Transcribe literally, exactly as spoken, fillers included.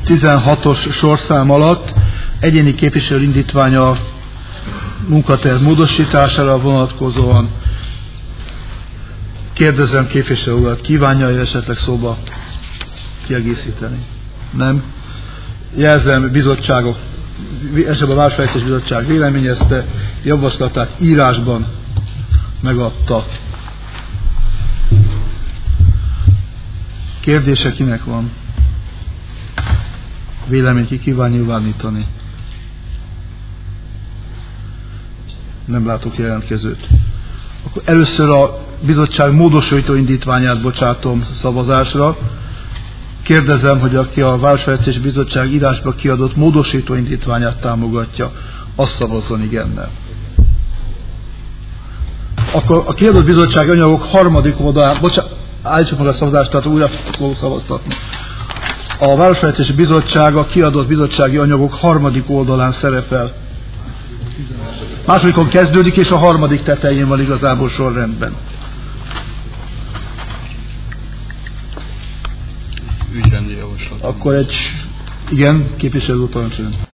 tizenhatos sorszám alatt egyéni képviselő indítványa munkaterv módosítására vonatkozóan. Kérdezem képviselő urat, kívánja esetleg szóba kiegészíteni? Nem? Jelzem, bizottságok, esetben a Városfejlesztési Bizottság véleményezte, javaslatát írásban megadta. Kérdése kinek van? Vélemény ki kíván nyilvánítani? Nem látok jelentkezőt. Akkor először a bizottság módosító indítványát bocsátom szavazásra. Kérdezem, hogy aki a Városfejlesztési Bizottság írásba kiadott módosító indítványát támogatja, azt szavazzon igennel. Akkor a kiadott bizottsági anyagok harmadik oldalán, bocsánat, állítsuk meg a szavazást, tehát újra fogok szavaztatni. A Városfejlesztési Bizottság a kiadott bizottsági anyagok harmadik oldalán szerepel. Másodikon kezdődik, és a harmadik tetején van igazából sorrendben. Ügyrendi javaslat. Akkor egy, igen, képviselő úr parancsoljon.